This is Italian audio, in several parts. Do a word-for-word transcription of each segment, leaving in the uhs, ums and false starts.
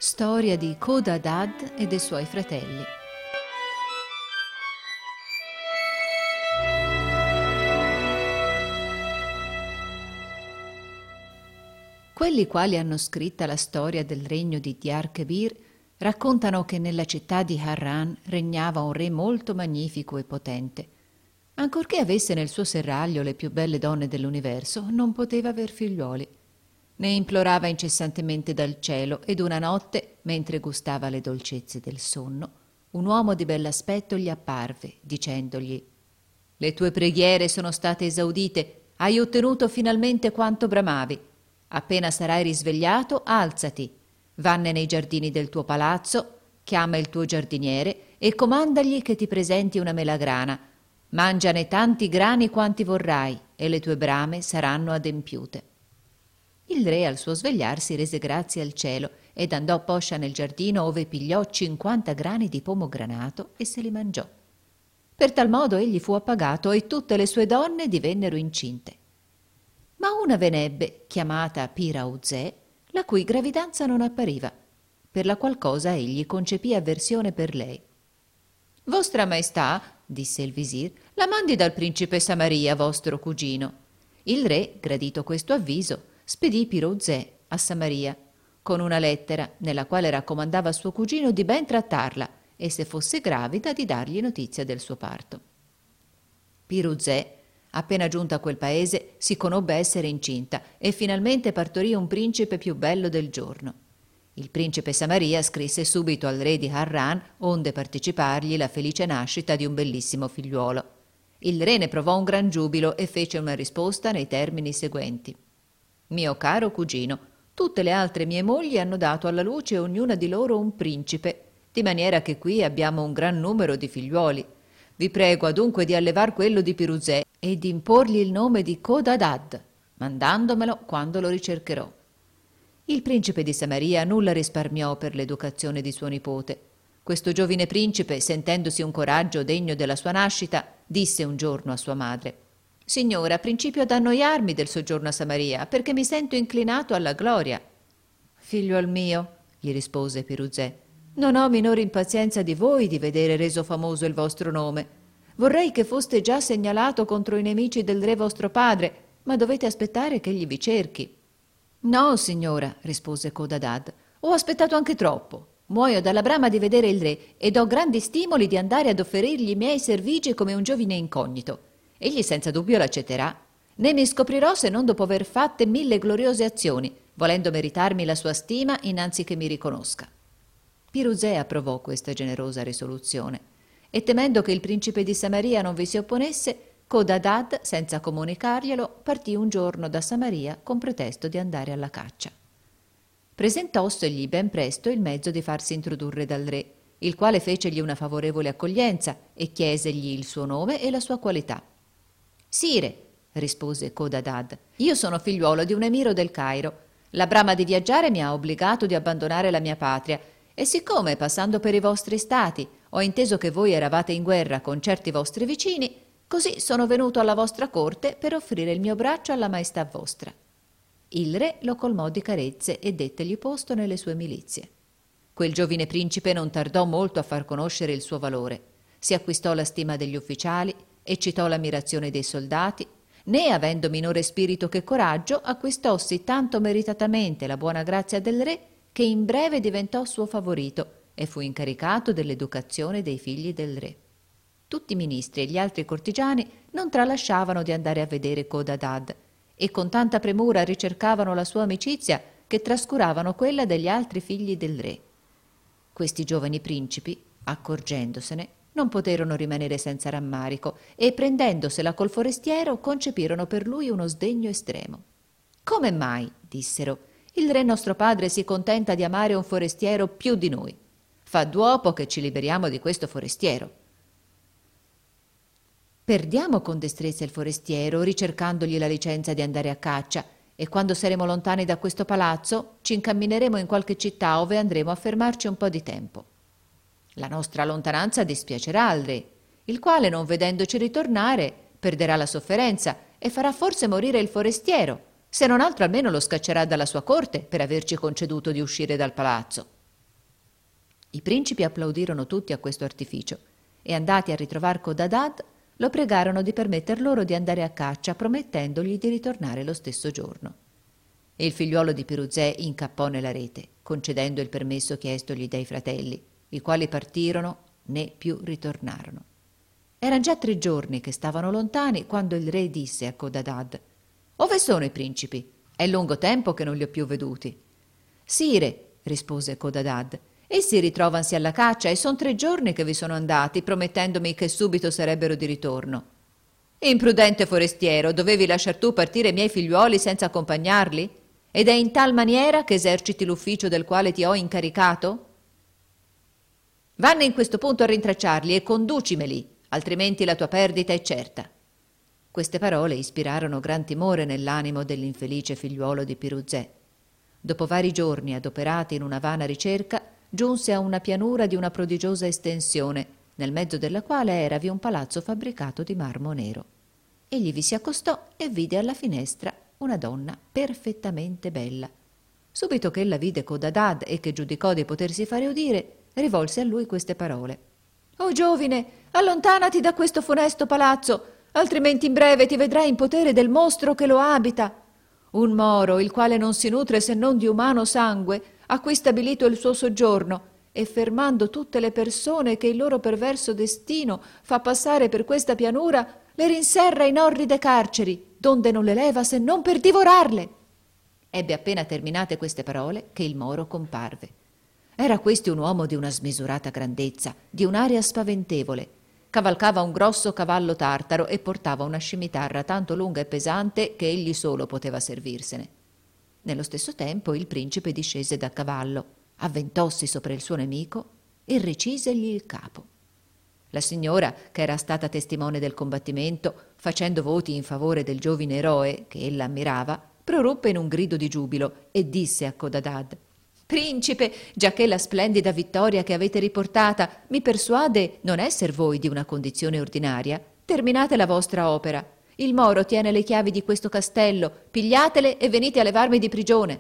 Storia di Khordadad e dei suoi fratelli. Quelli quali hanno scritta la storia del regno di Diyar-Kebir raccontano che nella città di Harran regnava un re molto magnifico e potente. Ancorché avesse nel suo serraglio le più belle donne dell'universo, non poteva aver figliuoli. Ne implorava incessantemente dal cielo ed una notte, mentre gustava le dolcezze del sonno, un uomo di bell'aspetto gli apparve, dicendogli: «Le tue preghiere sono state esaudite, hai ottenuto finalmente quanto bramavi. Appena sarai risvegliato, alzati, vanne nei giardini del tuo palazzo, chiama il tuo giardiniere e comandagli che ti presenti una melagrana. Mangiane tanti grani quanti vorrai e le tue brame saranno adempiute». Il re al suo svegliarsi rese grazie al cielo ed andò poscia nel giardino, ove pigliò cinquanta grani di pomogranato e se li mangiò. Per tal modo egli fu appagato e tutte le sue donne divennero incinte. Ma una ve n'ebbe, chiamata Pirauzè, la cui gravidanza non appariva, per la qual cosa egli concepì avversione per lei. «Vostra Maestà», disse il visir, «la mandi dal principe Samaria, vostro cugino». Il re, gradito questo avviso, spedì Pirauzè a Samaria con una lettera nella quale raccomandava a suo cugino di ben trattarla e, se fosse gravida, di dargli notizia del suo parto. Pirauzè, appena giunta a quel paese, si conobbe essere incinta e finalmente partorì un principe più bello del giorno. Il principe Samaria scrisse subito al re di Harran onde partecipargli la felice nascita di un bellissimo figliuolo. Il re ne provò un gran giubilo e fece una risposta nei termini seguenti: «Mio caro cugino, tutte le altre mie mogli hanno dato alla luce ognuna di loro un principe, di maniera che qui abbiamo un gran numero di figliuoli. Vi prego adunque di allevar quello di Pirauzè e di imporgli il nome di Khordadad, mandandomelo quando lo ricercherò». Il principe di Samaria nulla risparmiò per l'educazione di suo nipote. Questo giovine principe, sentendosi un coraggio degno della sua nascita, disse un giorno a sua madre: «Signora, principio ad annoiarmi del soggiorno a Samaria, perché mi sento inclinato alla gloria». «Figliuol mio», gli rispose Pirauzè, «non ho minore impazienza di voi di vedere reso famoso il vostro nome. Vorrei che foste già segnalato contro i nemici del re vostro padre, ma dovete aspettare che egli vi cerchi». «No, signora», rispose Khordadad, «ho aspettato anche troppo. Muoio dalla brama di vedere il re ed ho grandi stimoli di andare ad offerirgli i miei servigi come un giovine incognito. Egli senza dubbio l'accetterà. Né mi scoprirò se non dopo aver fatte mille gloriose azioni, volendo meritarmi la sua stima innanzi che mi riconosca». Pirauzè approvò questa generosa risoluzione e, temendo che il principe di Samaria non vi si opponesse, Khordadad, senza comunicarglielo, partì un giorno da Samaria con pretesto di andare alla caccia. Presentossegli ben presto il mezzo di farsi introdurre dal re, il quale fecegli una favorevole accoglienza e chiesegli il suo nome e la sua qualità. «Sire», rispose Khordadad, «io sono figliuolo di un emiro del Cairo. La brama di viaggiare mi ha obbligato di abbandonare la mia patria e siccome, passando per i vostri stati, ho inteso che voi eravate in guerra con certi vostri vicini, così sono venuto alla vostra corte per offrire il mio braccio alla maestà vostra». Il re lo colmò di carezze e dettegli posto nelle sue milizie. Quel giovine principe non tardò molto a far conoscere il suo valore. Si acquistò la stima degli ufficiali, eccitò l'ammirazione dei soldati, né, avendo minore spirito che coraggio, acquistossi tanto meritatamente la buona grazia del re che in breve diventò suo favorito e fu incaricato dell'educazione dei figli del re. Tutti i ministri e gli altri cortigiani non tralasciavano di andare a vedere Khordadad e con tanta premura ricercavano la sua amicizia che trascuravano quella degli altri figli del re. Questi giovani principi, accorgendosene, non poterono rimanere senza rammarico e, prendendosela col forestiero, concepirono per lui uno sdegno estremo. «Come mai», dissero, «il re nostro padre si contenta di amare un forestiero più di noi? Fa duopo che ci liberiamo di questo forestiero. Perdiamo con destrezza il forestiero, ricercandogli la licenza di andare a caccia, e quando saremo lontani da questo palazzo ci incammineremo in qualche città ove andremo a fermarci un po' di tempo. La nostra lontananza dispiacerà al re, il quale, non vedendoci ritornare, perderà la sofferenza e farà forse morire il forestiero, se non altro almeno lo scaccerà dalla sua corte per averci conceduto di uscire dal palazzo. I principi applaudirono tutti a questo artificio e, andati a ritrovar Codadad, lo pregarono di permetter loro di andare a caccia, promettendogli di ritornare lo stesso giorno. Il figliuolo di Piruzé incappò nella rete, concedendo il permesso chiestogli dai fratelli, i quali partirono né più ritornarono. Eran già tre giorni che stavano lontani quando il re disse a Codadad: «Ove sono i principi? È lungo tempo che non li ho più veduti». «Sire», rispose Codadad, «essi ritrovansi alla caccia e son tre giorni che vi sono andati, promettendomi che subito sarebbero di ritorno». «Imprudente forestiero, dovevi lasciar tu partire i miei figliuoli senza accompagnarli? Ed è in tal maniera che eserciti l'ufficio del quale ti ho incaricato? Vanne in questo punto a rintracciarli e conducimeli, altrimenti la tua perdita è certa». Queste parole ispirarono gran timore nell'animo dell'infelice figliuolo di Piruzé. Dopo vari giorni adoperati in una vana ricerca, giunse a una pianura di una prodigiosa estensione, nel mezzo della quale eravi un palazzo fabbricato di marmo nero. Egli vi si accostò e vide alla finestra una donna perfettamente bella. Subito che ella vide Codadad e che giudicò di potersi fare udire, rivolse a lui queste parole: «O giovine, allontanati da questo funesto palazzo, altrimenti in breve ti vedrai in potere del mostro che lo abita. Un Moro, il quale non si nutre se non di umano sangue, ha qui stabilito il suo soggiorno e, fermando tutte le persone che il loro perverso destino fa passare per questa pianura, le rinserra in orride carceri, donde non le leva se non per divorarle». Ebbe appena terminate queste parole che il Moro comparve. Era questi un uomo di una smisurata grandezza, di un'aria spaventevole. Cavalcava un grosso cavallo tartaro e portava una scimitarra tanto lunga e pesante che egli solo poteva servirsene. Nello stesso tempo il principe discese da cavallo, avventossi sopra il suo nemico e recisegli il capo. La signora, che era stata testimone del combattimento, facendo voti in favore del giovine eroe, che ella ammirava, proruppe in un grido di giubilo e disse a Codadad: «Principe, giacché la splendida vittoria che avete riportata mi persuade non esser voi di una condizione ordinaria, terminate la vostra opera. Il Moro tiene le chiavi di questo castello, pigliatele e venite a levarmi di prigione».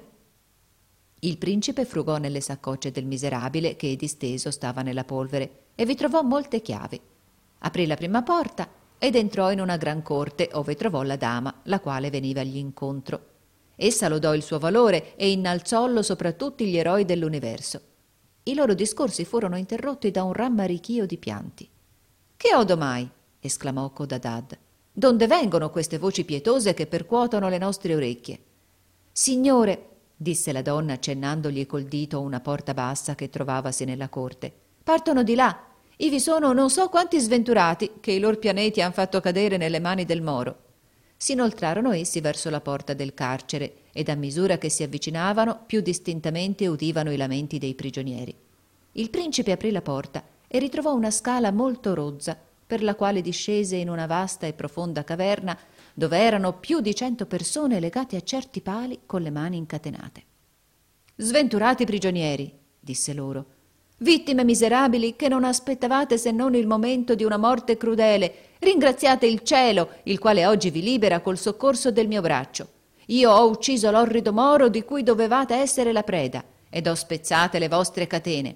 Il principe frugò nelle saccocce del miserabile che disteso stava nella polvere e vi trovò molte chiavi. Aprì la prima porta ed entrò in una gran corte ove trovò la dama, la quale veniva agli incontro. Essa lodò il suo valore e innalzollo sopra tutti gli eroi dell'universo. I loro discorsi furono interrotti da un rammarichio di pianti. «Che odo mai?» esclamò Codadad. «Donde vengono queste voci pietose che percuotono le nostre orecchie?» «Signore», disse la donna accennandogli col dito una porta bassa che trovavasi nella corte, «partono di là. Ivi sono non so quanti sventurati che i lor pianeti han fatto cadere nelle mani del Moro». S'inoltrarono essi verso la porta del carcere ed a misura che si avvicinavano più distintamente udivano i lamenti dei prigionieri. Il principe aprì la porta e ritrovò una scala molto rozza per la quale discese in una vasta e profonda caverna dove erano più di cento persone legate a certi pali con le mani incatenate. «Sventurati prigionieri», disse loro, «vittime miserabili che non aspettavate se non il momento di una morte crudele, ringraziate il cielo, il quale oggi vi libera col soccorso del mio braccio. Io ho ucciso l'orrido Moro di cui dovevate essere la preda ed ho spezzate le vostre catene».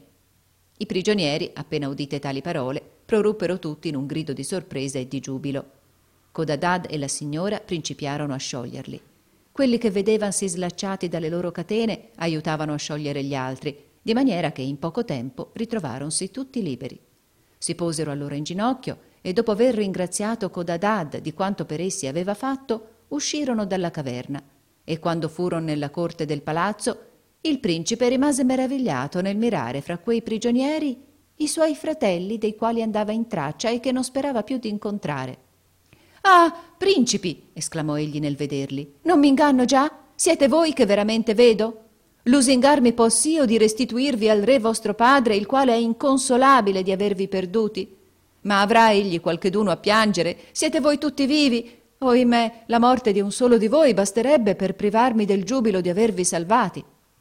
I prigionieri, appena udite tali parole, proruppero tutti in un grido di sorpresa e di giubilo. Codadad e la signora principiarono a scioglierli. Quelli che vedevansi slacciati dalle loro catene aiutavano a sciogliere gli altri, di maniera che in poco tempo ritrovaronsi tutti liberi. Si posero allora in ginocchio e dopo aver ringraziato Codadad di quanto per essi aveva fatto, uscirono dalla caverna e quando furono nella corte del palazzo, il principe rimase meravigliato nel mirare fra quei prigionieri i suoi fratelli dei quali andava in traccia e che non sperava più di incontrare. «Ah, principi!» esclamò egli nel vederli. «Non m'inganno già? Siete voi che veramente vedo? Lusingarmi poss'io di restituirvi al re vostro padre, il quale è inconsolabile di avervi perduti? Ma avrà egli qualcheduno a piangere? Siete voi tutti vivi? Oimè, la morte di un solo di voi basterebbe per privarmi del giubilo di avervi salvati».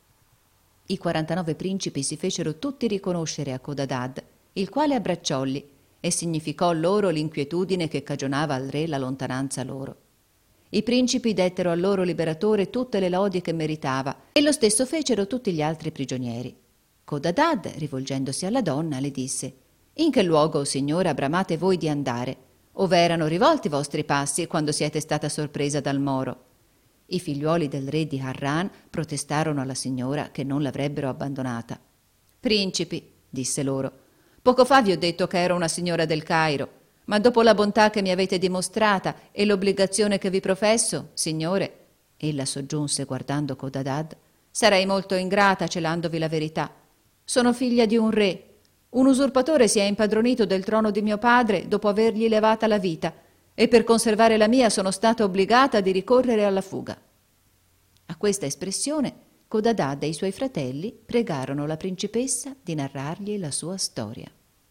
I quarantanove principi si fecero tutti riconoscere a Codadad, il quale abbracciolli e significò loro l'inquietudine che cagionava al re la lontananza loro. I principi dettero al loro liberatore tutte le lodi che meritava e lo stesso fecero tutti gli altri prigionieri. Codadad, rivolgendosi alla donna, le disse: «In che luogo, o signora, bramate voi di andare? Ove erano rivolti i vostri passi quando siete stata sorpresa dal Moro?» I figliuoli del re di Harran protestarono alla signora che non l'avrebbero abbandonata. «Principi», disse loro, «poco fa vi ho detto che ero una signora del Cairo, ma dopo la bontà che mi avete dimostrata e l'obbligazione che vi professo, signore», ella soggiunse guardando Codadad, «sarei molto ingrata celandovi la verità. Sono figlia di un re. Un usurpatore si è impadronito del trono di mio padre dopo avergli levata la vita, e per conservare la mia sono stata obbligata di ricorrere alla fuga». A questa espressione Codadad e i suoi fratelli pregarono la principessa di narrargli la sua storia.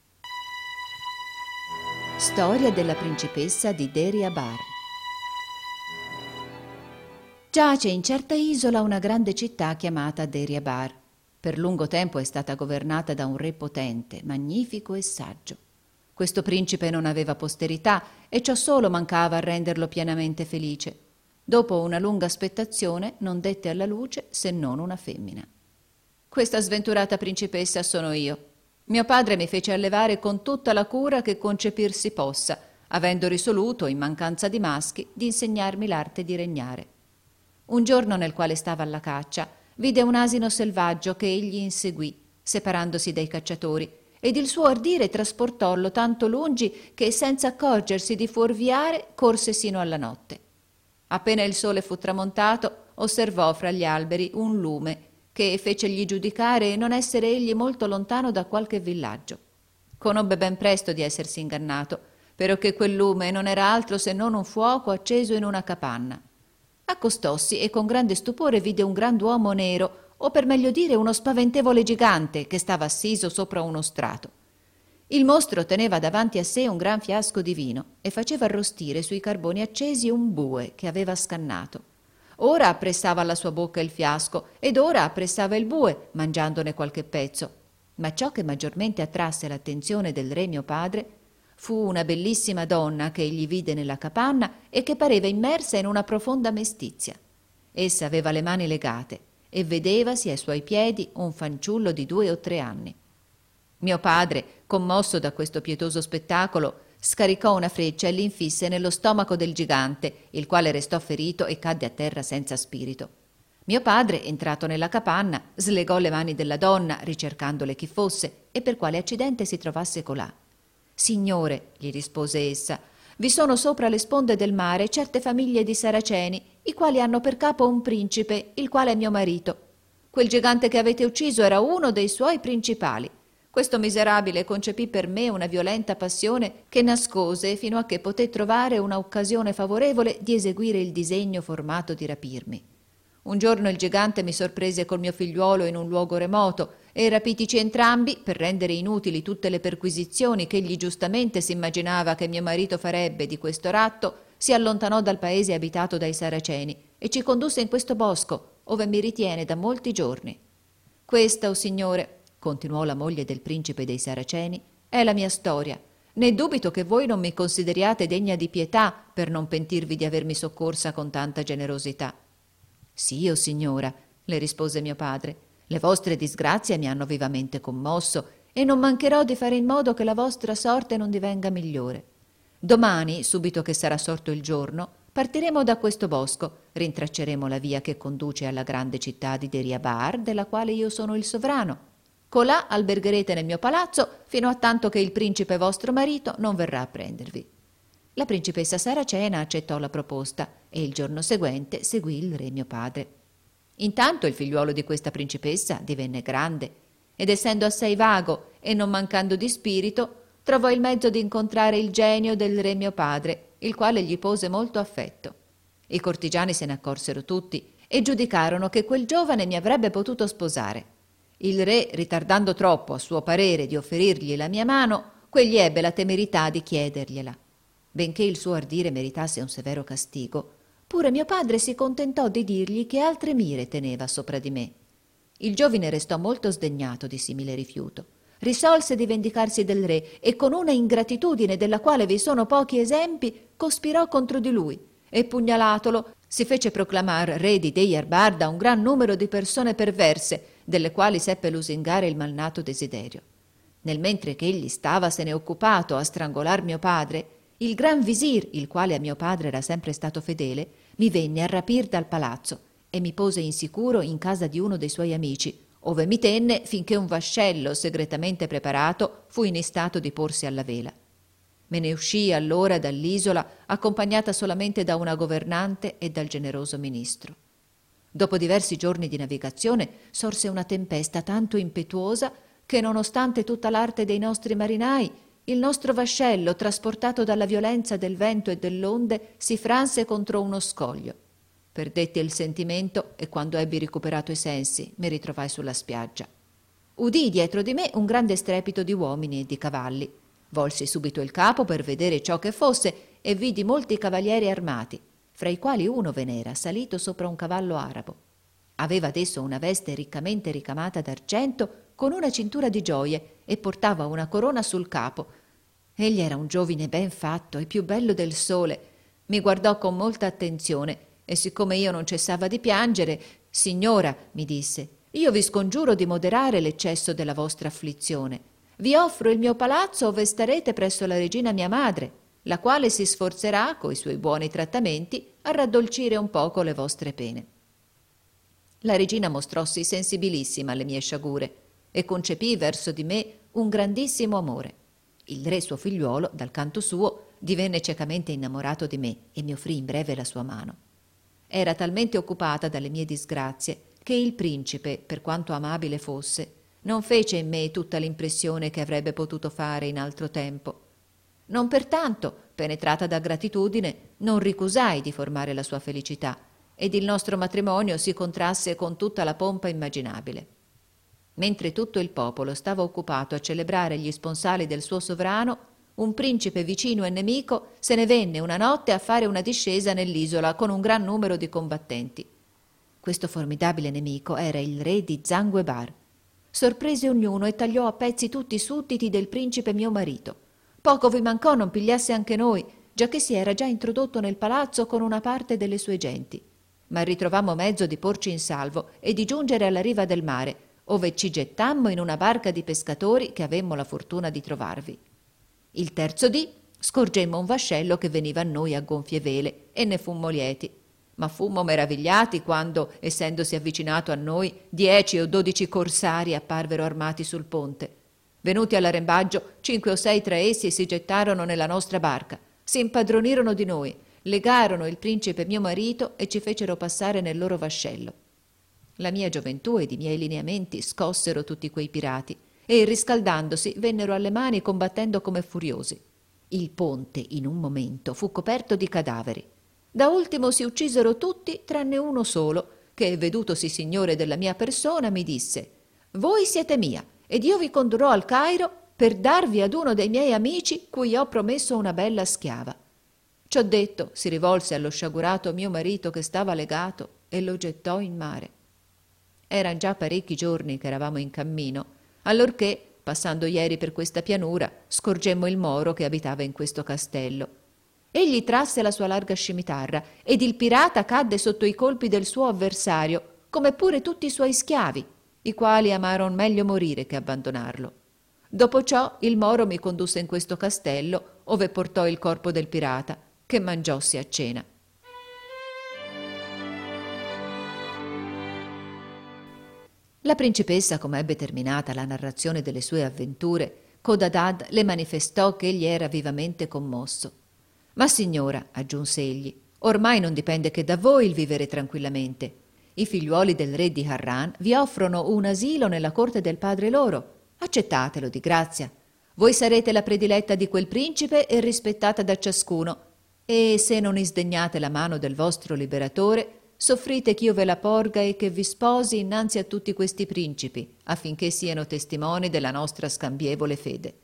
Storia della principessa di Deriabar. Giace in certa isola una grande città chiamata Deriabar. Per lungo tempo è stata governata da un re potente, magnifico e saggio. Questo principe non aveva posterità e ciò solo mancava a renderlo pienamente felice. Dopo una lunga aspettazione non dette alla luce se non una femmina. «Questa sventurata principessa sono io. Mio padre mi fece allevare con tutta la cura che concepir si possa, avendo risoluto, in mancanza di maschi, di insegnarmi l'arte di regnare. Un giorno nel quale stava alla caccia, vide un asino selvaggio che egli inseguì, separandosi dai cacciatori, ed il suo ardire trasportollo tanto lungi che, senza accorgersi di fuorviare, corse sino alla notte. Appena il sole fu tramontato, osservò fra gli alberi un lume che fecegli giudicare non essere egli molto lontano da qualche villaggio. Conobbe ben presto di essersi ingannato, perché quel lume non era altro se non un fuoco acceso in una capanna. Accostossi e con grande stupore vide un grand'uomo nero, o per meglio dire uno spaventevole gigante che stava assiso sopra uno strato. Il mostro teneva davanti a sé un gran fiasco di vino e faceva arrostire sui carboni accesi un bue che aveva scannato. Ora appressava alla sua bocca il fiasco ed ora appressava il bue, mangiandone qualche pezzo. Ma ciò che maggiormente attrasse l'attenzione del re mio padre fu una bellissima donna che egli vide nella capanna e che pareva immersa in una profonda mestizia. Essa aveva le mani legate e vedevasi ai suoi piedi un fanciullo di due o tre anni. Mio padre, commosso da questo pietoso spettacolo, scaricò una freccia e l'infisse nello stomaco del gigante, il quale restò ferito e cadde a terra senza spirito. Mio padre, entrato nella capanna, slegò le mani della donna, ricercandole chi fosse e per quale accidente si trovasse colà. «Signore», gli rispose essa, «vi sono sopra le sponde del mare certe famiglie di saraceni, i quali hanno per capo un principe, il quale è mio marito. Quel gigante che avete ucciso era uno dei suoi principali. Questo miserabile concepì per me una violenta passione che nascose fino a che poté trovare una occasione favorevole di eseguire il disegno formato di rapirmi. Un giorno il gigante mi sorprese col mio figliuolo in un luogo remoto e, rapitici entrambi, per rendere inutili tutte le perquisizioni che egli giustamente si immaginava che mio marito farebbe di questo ratto, si allontanò dal paese abitato dai saraceni e ci condusse in questo bosco, ove mi ritiene da molti giorni. Questa, o signore, continuò la moglie del principe dei saraceni, è la mia storia, né dubito che voi non mi consideriate degna di pietà per non pentirvi di avermi soccorsa con tanta generosità. Sì, o signora, le rispose mio padre, le vostre disgrazie mi hanno vivamente commosso e non mancherò di fare in modo che la vostra sorte non divenga migliore. Domani, subito che sarà sorto il giorno, partiremo da questo bosco, rintracceremo la via che conduce alla grande città di Deriabar, della quale io sono il sovrano. Colà albergherete nel mio palazzo fino a tanto che il principe vostro marito non verrà a prendervi». La principessa saracena accettò la proposta e il giorno seguente seguì il re mio padre. Intanto il figliuolo di questa principessa divenne grande ed essendo assai vago e non mancando di spirito, trovò il mezzo di incontrare il genio del re mio padre, il quale gli pose molto affetto. I cortigiani se ne accorsero tutti e giudicarono che quel giovane mi avrebbe potuto sposare. Il re, ritardando troppo a suo parere di offerirgli la mia mano, quegli ebbe la temerità di chiedergliela. Benché il suo ardire meritasse un severo castigo, pure mio padre si contentò di dirgli che altre mire teneva sopra di me. Il giovine restò molto sdegnato di simile rifiuto. Risolse di vendicarsi del re e con una ingratitudine della quale vi sono pochi esempi, cospirò contro di lui e, pugnalatolo, si fece proclamar re di Deriabar da un gran numero di persone perverse, delle quali seppe lusingare il malnato desiderio. Nel mentre che egli stavasene occupato a strangolar mio padre, il gran visir, il quale a mio padre era sempre stato fedele, mi venne a rapir dal palazzo e mi pose insicuro in casa di uno dei suoi amici, ove mi tenne finché un vascello segretamente preparato fu in istato di porsi alla vela. Me ne uscii allora dall'isola accompagnata solamente da una governante e dal generoso ministro. Dopo diversi giorni di navigazione sorse una tempesta tanto impetuosa che, nonostante tutta l'arte dei nostri marinai, il nostro vascello, trasportato dalla violenza del vento e dell'onde, si franse contro uno scoglio. Perdetti il sentimento e, quando ebbi recuperato i sensi, mi ritrovai sulla spiaggia. Udii dietro di me un grande strepito di uomini e di cavalli. Volsi subito il capo per vedere ciò che fosse e vidi molti cavalieri armati, fra i quali uno ve n'era salito sopra un cavallo arabo. Aveva adesso una veste riccamente ricamata d'argento con una cintura di gioie e portava una corona sul capo. Egli era un giovine ben fatto e più bello del sole. Mi guardò con molta attenzione e, siccome io non cessava di piangere: «Signora», mi disse, «io vi scongiuro di moderare l'eccesso della vostra afflizione. Vi offro il mio palazzo ove starete presso la regina mia madre, la quale si sforzerà, coi suoi buoni trattamenti, a raddolcire un poco le vostre pene». La regina mostrossi sensibilissima alle mie sciagure e concepì verso di me un grandissimo amore. Il re suo figliuolo, dal canto suo, divenne ciecamente innamorato di me e mi offrì in breve la sua mano. Era talmente occupata dalle mie disgrazie che il principe, per quanto amabile fosse, non fece in me tutta l'impressione che avrebbe potuto fare in altro tempo. Non pertanto, penetrata da gratitudine, non ricusai di formare la sua felicità, ed il nostro matrimonio si contrasse con tutta la pompa immaginabile. Mentre tutto il popolo stava occupato a celebrare gli sponsali del suo sovrano, un principe vicino e nemico se ne venne una notte a fare una discesa nell'isola con un gran numero di combattenti. Questo formidabile nemico era il re di Zanguebar. Sorprese ognuno e tagliò a pezzi tutti i sudditi del principe mio marito. Poco vi mancò non pigliasse anche noi, giacché si era già introdotto nel palazzo con una parte delle sue genti. Ma ritrovammo mezzo di porci in salvo e di giungere alla riva del mare, ove ci gettammo in una barca di pescatori che avemmo la fortuna di trovarvi. Il terzo dì scorgemmo un vascello che veniva a noi a gonfie vele e ne fummo lieti, ma fummo meravigliati quando, essendosi avvicinato a noi, dieci o dodici corsari apparvero armati sul ponte. Venuti all'arrembaggio, cinque o sei tra essi si gettarono nella nostra barca, si impadronirono di noi, legarono il principe mio marito e ci fecero passare nel loro vascello. La mia gioventù ed i miei lineamenti scossero tutti quei pirati e, riscaldandosi, vennero alle mani combattendo come furiosi. Il ponte, in un momento, fu coperto di cadaveri. Da ultimo si uccisero tutti tranne uno solo, che, vedutosi signore della mia persona, mi disse: «Voi siete mia, ed io vi condurrò al Cairo per darvi ad uno dei miei amici cui ho promesso una bella schiava». Ciò detto, si rivolse allo sciagurato mio marito che stava legato e lo gettò in mare. Eran già parecchi giorni che eravamo in cammino, allorché, passando ieri per questa pianura, scorgemmo il Moro che abitava in questo castello. Egli trasse la sua larga scimitarra ed il pirata cadde sotto i colpi del suo avversario, come pure tutti i suoi schiavi, i quali amaron meglio morire che abbandonarlo. Dopo ciò il Moro mi condusse in questo castello, ove portò il corpo del pirata, che mangiossi a cena. La principessa, come ebbe terminata la narrazione delle sue avventure, Codadad le manifestò che egli era vivamente commosso. «Ma signora», aggiunse egli, «ormai non dipende che da voi il vivere tranquillamente. I figliuoli del re di Harran vi offrono un asilo nella corte del padre loro. Accettatelo di grazia. Voi sarete la prediletta di quel principe e rispettata da ciascuno, e se non isdegnate la mano del vostro liberatore, soffrite ch'io ve la porga e che vi sposi innanzi a tutti questi principi, affinché siano testimoni della nostra scambievole fede».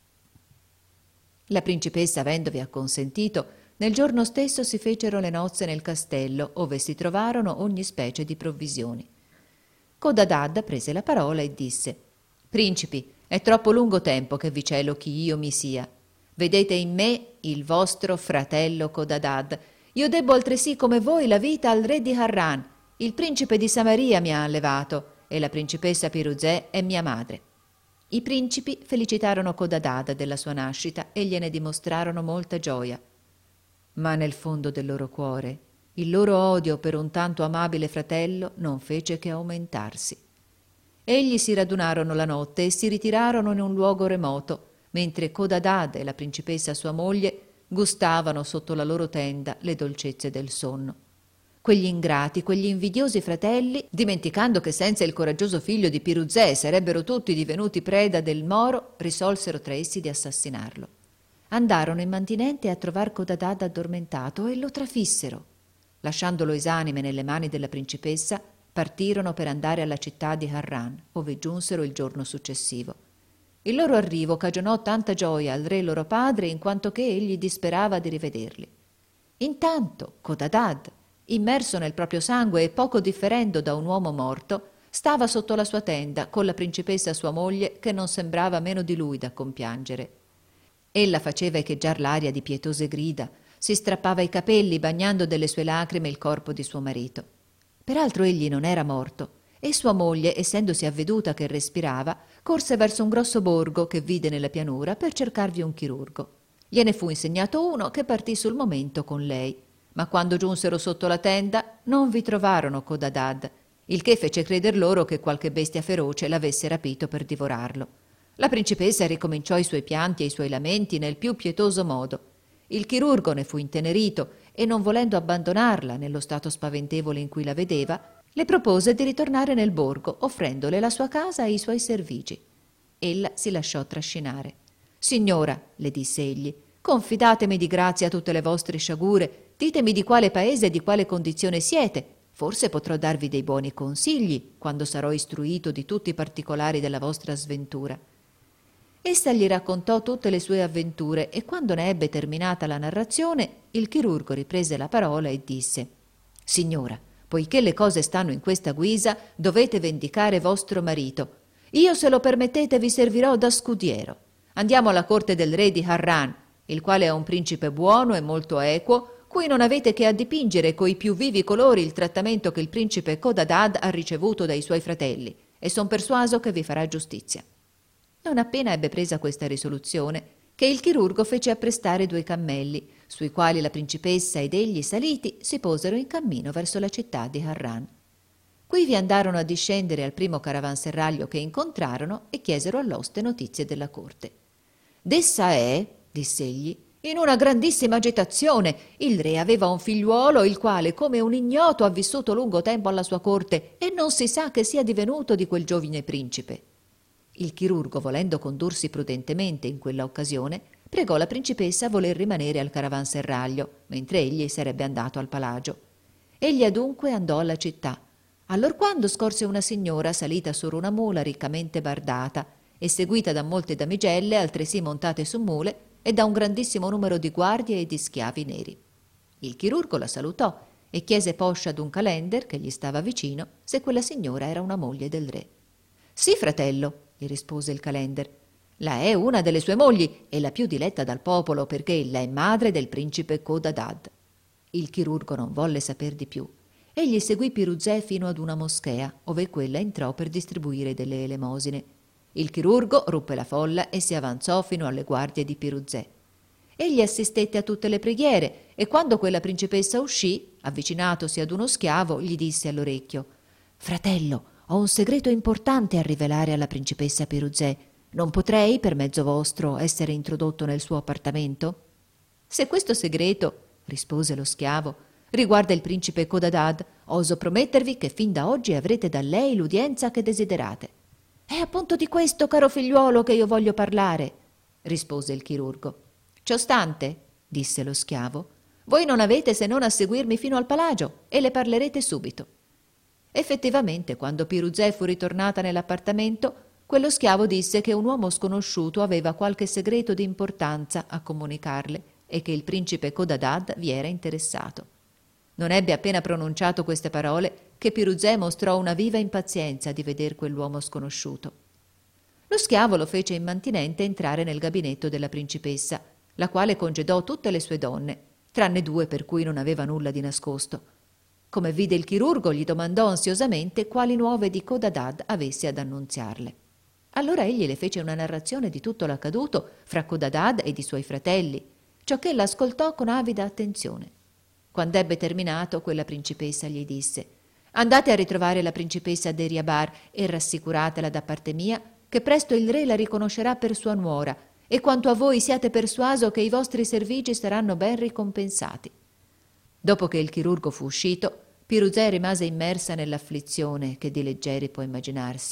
La principessa, avendovi acconsentito, nel giorno stesso si fecero le nozze nel castello, ove si trovarono ogni specie di provvisioni. Codadad prese la parola e disse: «Principi, è troppo lungo tempo che vi celo chi io mi sia. Vedete in me il vostro fratello Codadad. Io debbo altresì come voi la vita al re di Harran. Il principe di Samaria mi ha allevato, e la principessa Piruzè è mia madre». I principi felicitarono Codadad della sua nascita e gliene dimostrarono molta gioia. Ma nel fondo del loro cuore il loro odio per un tanto amabile fratello non fece che aumentarsi. Egli si radunarono la notte e si ritirarono in un luogo remoto, mentre Codadad e la principessa sua moglie gustavano sotto la loro tenda le dolcezze del sonno. Quegli ingrati, quegli invidiosi fratelli, dimenticando che senza il coraggioso figlio di Piruzè sarebbero tutti divenuti preda del Moro, risolsero tra essi di assassinarlo. Andarono immantinente a trovar Codadad addormentato e lo trafissero. Lasciandolo esanime nelle mani della principessa, partirono per andare alla città di Harran, ove giunsero il giorno successivo. Il loro arrivo cagionò tanta gioia al re loro padre in quanto che egli disperava di rivederli. Intanto Codadad, immerso nel proprio sangue e poco differendo da un uomo morto, stava sotto la sua tenda con la principessa sua moglie che non sembrava meno di lui da compiangere. Ella faceva echeggiar l'aria di pietose grida, si strappava i capelli bagnando delle sue lacrime il corpo di suo marito. Peraltro egli non era morto e sua moglie, essendosi avveduta che respirava, corse verso un grosso borgo che vide nella pianura per cercarvi un chirurgo. Gliene fu insegnato uno che partì sul momento con lei, ma quando giunsero sotto la tenda non vi trovarono Codadad, il che fece creder loro che qualche bestia feroce l'avesse rapito per divorarlo. La principessa ricominciò i suoi pianti e i suoi lamenti nel più pietoso modo. Il chirurgo ne fu intenerito e, non volendo abbandonarla nello stato spaventevole in cui la vedeva, le propose di ritornare nel borgo, offrendole la sua casa e i suoi servigi. Ella si lasciò trascinare. «Signora», le disse egli, «confidatemi di grazia tutte le vostre sciagure, ditemi di quale paese e di quale condizione siete, forse potrò darvi dei buoni consigli quando sarò istruito di tutti i particolari della vostra sventura». Essa gli raccontò tutte le sue avventure e quando ne ebbe terminata la narrazione, il chirurgo riprese la parola e disse: «Signora, poiché le cose stanno in questa guisa, dovete vendicare vostro marito. Io, se lo permettete, vi servirò da scudiero. Andiamo alla corte del re di Harran, il quale è un principe buono e molto equo, cui non avete che a dipingere coi più vivi colori il trattamento che il principe Codadad ha ricevuto dai suoi fratelli, e son persuaso che vi farà giustizia». Non appena ebbe presa questa risoluzione, che il chirurgo fece apprestare due cammelli, sui quali la principessa ed egli saliti si posero in cammino verso la città di Harran. Qui vi andarono a discendere al primo caravanserraglio che incontrarono e chiesero all'oste notizie della corte. «Dessa è», diss'egli, «in una grandissima agitazione. Il re aveva un figliuolo, il quale come un ignoto ha vissuto lungo tempo alla sua corte e non si sa che sia divenuto di quel giovine principe». Il chirurgo, volendo condursi prudentemente in quella occasione, pregò la principessa a voler rimanere al caravanserraglio, mentre egli sarebbe andato al palagio. Egli adunque andò alla città. Allorquando scorse una signora salita su una mula riccamente bardata e seguita da molte damigelle altresì montate su mule e da un grandissimo numero di guardie e di schiavi neri. Il chirurgo la salutò e chiese poscia ad un calender che gli stava vicino se quella signora era una moglie del re. «Sì, fratello», gli rispose il calender, «la è una delle sue mogli e la più diletta dal popolo, perché ella è madre del principe Codadad». Il chirurgo non volle saper di più. Egli seguì Piruzè fino ad una moschea, ove quella entrò per distribuire delle elemosine. Il chirurgo ruppe la folla e si avanzò fino alle guardie di Piruzè. Egli assistette a tutte le preghiere e quando quella principessa uscì, avvicinatosi ad uno schiavo, gli disse all'orecchio: «Fratello, ho un segreto importante a rivelare alla principessa Piruzè. Non potrei, per mezzo vostro, essere introdotto nel suo appartamento?» «Se questo segreto», rispose lo schiavo, «riguarda il principe Codadad, oso promettervi che fin da oggi avrete da lei l'udienza che desiderate». «È appunto di questo, caro figliuolo, che io voglio parlare», rispose il chirurgo. «Ciostante», disse lo schiavo, «voi non avete se non a seguirmi fino al palagio e le parlerete subito». Effettivamente, quando Piruzè fu ritornata nell'appartamento, quello schiavo disse che un uomo sconosciuto aveva qualche segreto di importanza a comunicarle e che il principe Codadad vi era interessato. Non ebbe appena pronunciato queste parole che Piruzè mostrò una viva impazienza di veder quell'uomo sconosciuto. Lo schiavo lo fece immantinente entrare nel gabinetto della principessa, la quale congedò tutte le sue donne, tranne due per cui non aveva nulla di nascosto. Come vide il chirurgo, gli domandò ansiosamente quali nuove di Codadad avesse ad annunziarle. Allora egli le fece una narrazione di tutto l'accaduto fra Codadad ed i suoi fratelli, ciòché l'ascoltò con avida attenzione. Quando ebbe terminato, quella principessa gli disse: «Andate a ritrovare la principessa Deriabar e rassicuratela da parte mia che presto il re la riconoscerà per sua nuora, e quanto a voi siate persuaso che i vostri servigi saranno ben ricompensati». Dopo che il chirurgo fu uscito, Piruzè rimase immersa nell'afflizione che di leggeri può immaginarsi.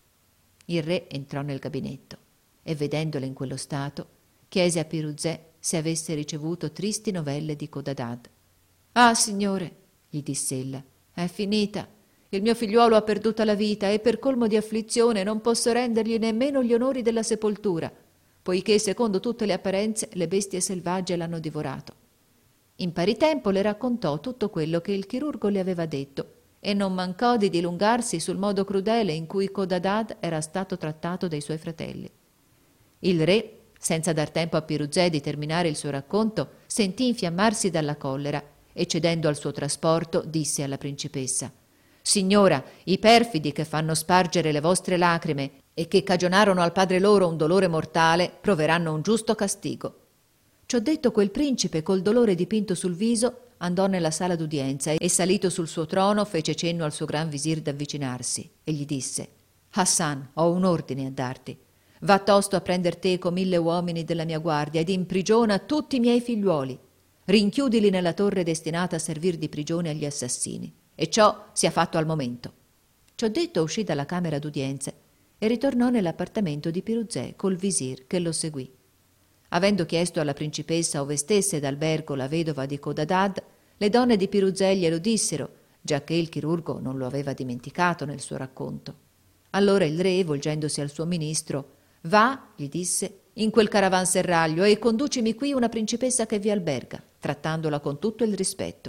Il re entrò nel gabinetto e, vedendola in quello stato, chiese a Piruzè se avesse ricevuto tristi novelle di Codadad. «Ah, signore», gli diss'ella, «è finita. Il mio figliuolo ha perduta la vita e per colmo di afflizione non posso rendergli nemmeno gli onori della sepoltura, poiché, secondo tutte le apparenze, le bestie selvagge l'hanno divorato». In pari tempo le raccontò tutto quello che il chirurgo le aveva detto e non mancò di dilungarsi sul modo crudele in cui Codadad era stato trattato dai suoi fratelli. Il re, senza dar tempo a Piruzè di terminare il suo racconto, sentì infiammarsi dalla collera e, cedendo al suo trasporto, disse alla principessa: «Signora, i perfidi che fanno spargere le vostre lacrime e che cagionarono al padre loro un dolore mortale proveranno un giusto castigo». Ciò detto, quel principe, col dolore dipinto sul viso, andò nella sala d'udienza e, salito sul suo trono, fece cenno al suo gran visir d'avvicinarsi e gli disse: «Hassan, ho un ordine a darti. Va tosto a prender teco mille uomini della mia guardia ed imprigiona tutti i miei figliuoli. Rinchiudili nella torre destinata a servir di prigione agli assassini, e ciò sia fatto al momento». Ciò detto, uscì dalla camera d'udienze e ritornò nell'appartamento di Piruzè col visir che lo seguì. Avendo chiesto alla principessa ove stesse d'albergo la vedova di Codadad, le donne di Piruzè glielo dissero, giacché il chirurgo non lo aveva dimenticato nel suo racconto. Allora il re, volgendosi al suo ministro: «Va», gli disse, «in quel caravanserraglio e conducimi qui una principessa che vi alberga, trattandola con tutto il rispetto».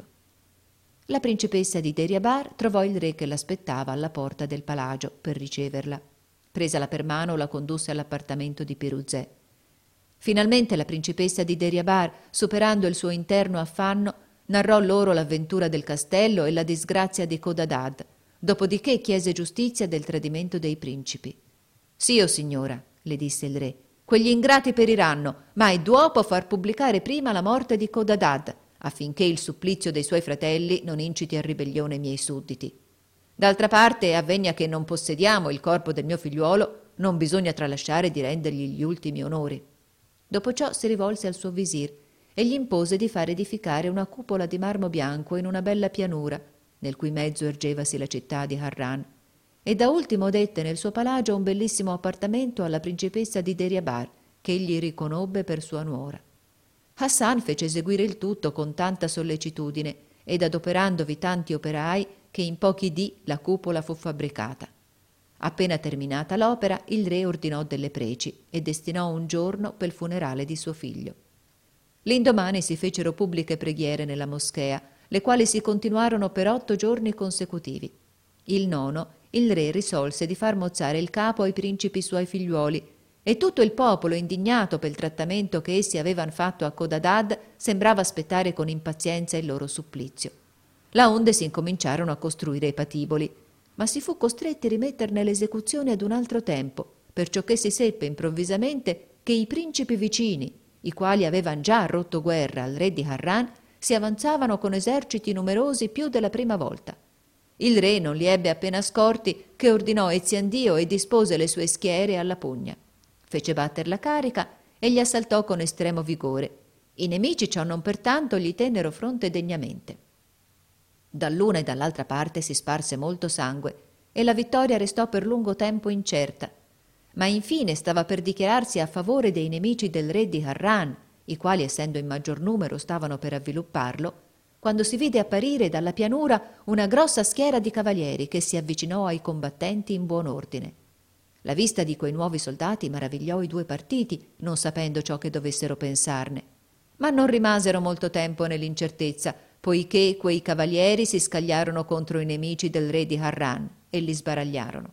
La principessa di Deriabar trovò il re che l'aspettava alla porta del palagio per riceverla. Presala per mano, la condusse all'appartamento di Piruzè. Finalmente la principessa di Deriabar, superando il suo interno affanno, narrò loro l'avventura del castello e la disgrazia di Codadad, dopodiché chiese giustizia del tradimento dei principi. «Sì, o signora», le disse il re, «quegli ingrati periranno, ma è duopo far pubblicare prima la morte di Codadad, affinché il supplizio dei suoi fratelli non inciti a ribellione i miei sudditi. D'altra parte, avvegna che non possediamo il corpo del mio figliuolo, non bisogna tralasciare di rendergli gli ultimi onori». Dopo ciò si rivolse al suo visir e gli impose di far edificare una cupola di marmo bianco in una bella pianura, nel cui mezzo ergevasi la città di Harran, e da ultimo dette nel suo palagio un bellissimo appartamento alla principessa di Deriabar, che egli riconobbe per sua nuora. Hassan fece eseguire il tutto con tanta sollecitudine ed adoperandovi tanti operai che in pochi dì la cupola fu fabbricata. Appena terminata l'opera, il re ordinò delle preci e destinò un giorno pel funerale di suo figlio. L'indomani si fecero pubbliche preghiere nella moschea, le quali si continuarono per otto giorni consecutivi. Il nono, il re risolse di far mozzare il capo ai principi suoi figliuoli, e tutto il popolo, indignato per il trattamento che essi avevano fatto a Codadad, sembrava aspettare con impazienza il loro supplizio. Laonde si incominciarono a costruire i patiboli, ma si fu costretti a rimetterne l'esecuzione ad un altro tempo, perciò che si seppe improvvisamente che i principi vicini, i quali avevano già rotto guerra al re di Harran, si avanzavano con eserciti numerosi più della prima volta. Il re non li ebbe appena scorti che ordinò Eziandio e dispose le sue schiere alla pugna. Fece batter la carica e li assaltò con estremo vigore. I nemici ciò non pertanto gli tennero fronte degnamente. Dall'una e dall'altra parte si sparse molto sangue e la vittoria restò per lungo tempo incerta, ma infine stava per dichiararsi a favore dei nemici del re di Harran, i quali, essendo in maggior numero, stavano per avvilupparlo, quando si vide apparire dalla pianura una grossa schiera di cavalieri che si avvicinò ai combattenti in buon ordine. La vista di quei nuovi soldati maravigliò i due partiti, non sapendo ciò che dovessero pensarne, ma non rimasero molto tempo nell'incertezza, poiché quei cavalieri si scagliarono contro i nemici del re di Harran e li sbaragliarono.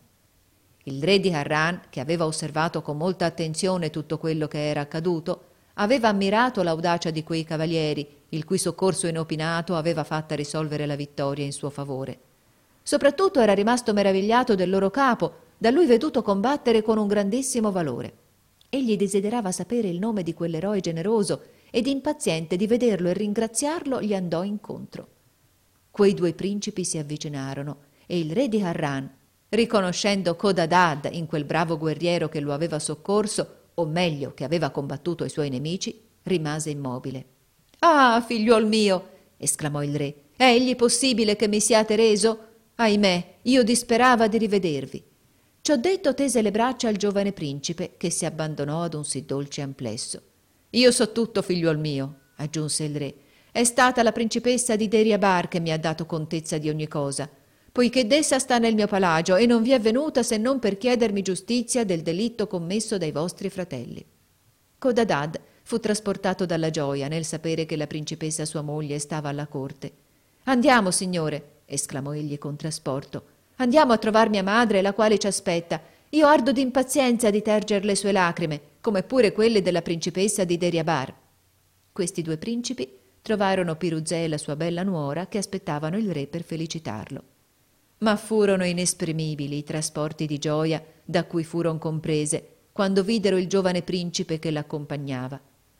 Il re di Harran, che aveva osservato con molta attenzione tutto quello che era accaduto, aveva ammirato l'audacia di quei cavalieri il cui soccorso inopinato aveva fatta risolvere la vittoria in suo favore. Soprattutto era rimasto meravigliato del loro capo, da lui veduto combattere con un grandissimo valore. Egli desiderava sapere il nome di quell'eroe generoso ed impaziente di vederlo e ringraziarlo gli andò incontro. Quei due principi si avvicinarono e il re di Harran, riconoscendo Codadad in quel bravo guerriero che lo aveva soccorso, o meglio che aveva combattuto i suoi nemici, rimase immobile. «Ah, figliuol mio!» esclamò il re. «È egli possibile che mi siate reso? Ahimè, io disperava di rivedervi». Ciò detto tese le braccia al giovane principe, che si abbandonò ad un sì dolce amplesso. «Io so tutto, figliuol mio», aggiunse il re. «È stata la principessa di Deriabar che mi ha dato contezza di ogni cosa, poiché d'essa sta nel mio palagio e non vi è venuta se non per chiedermi giustizia del delitto commesso dai vostri fratelli». Codadad fu trasportato dalla gioia nel sapere che la principessa sua moglie stava alla corte. «Andiamo, signore», esclamò egli con trasporto. «Andiamo a trovar mia madre, la quale ci aspetta. Io ardo d'impazienza di terger le sue lacrime, come pure quelle della principessa di Deriabar». Questi due principi trovarono Piruzè e la sua bella nuora che aspettavano il re per felicitarlo. Ma furono inesprimibili i trasporti di gioia da cui furon comprese quando videro il giovane principe che l'accompagnava.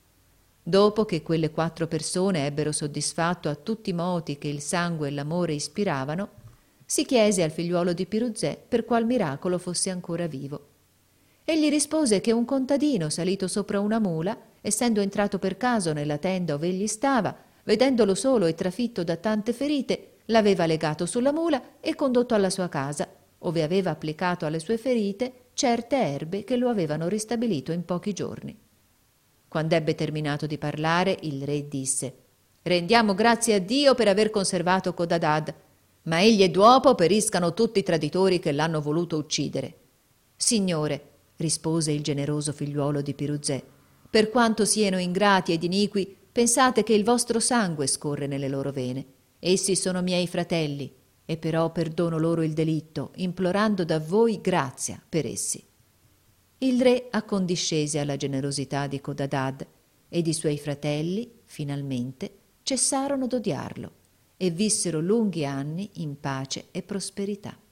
Dopo che quelle quattro persone ebbero soddisfatto a tutti i moti che il sangue e l'amore ispiravano, si chiese al figliuolo di Piruzè per qual miracolo fosse ancora vivo. Egli rispose che un contadino salito sopra una mula, essendo entrato per caso nella tenda ove egli stava, vedendolo solo e trafitto da tante ferite, l'aveva legato sulla mula e condotto alla sua casa, ove aveva applicato alle sue ferite certe erbe che lo avevano ristabilito in pochi giorni. Quando ebbe terminato di parlare, il re disse: «Rendiamo grazie a Dio per aver conservato Codadad, ma egli e d'uopo periscano tutti i traditori che l'hanno voluto uccidere». «Signore», rispose il generoso figliuolo di Piruzè, «per quanto siano ingrati ed iniqui, pensate che il vostro sangue scorre nelle loro vene. Essi sono miei fratelli, e però perdono loro il delitto, implorando da voi grazia per essi». Il re accondiscese alla generosità di Codadad ed i suoi fratelli, finalmente, cessarono d'odiarlo e vissero lunghi anni in pace e prosperità.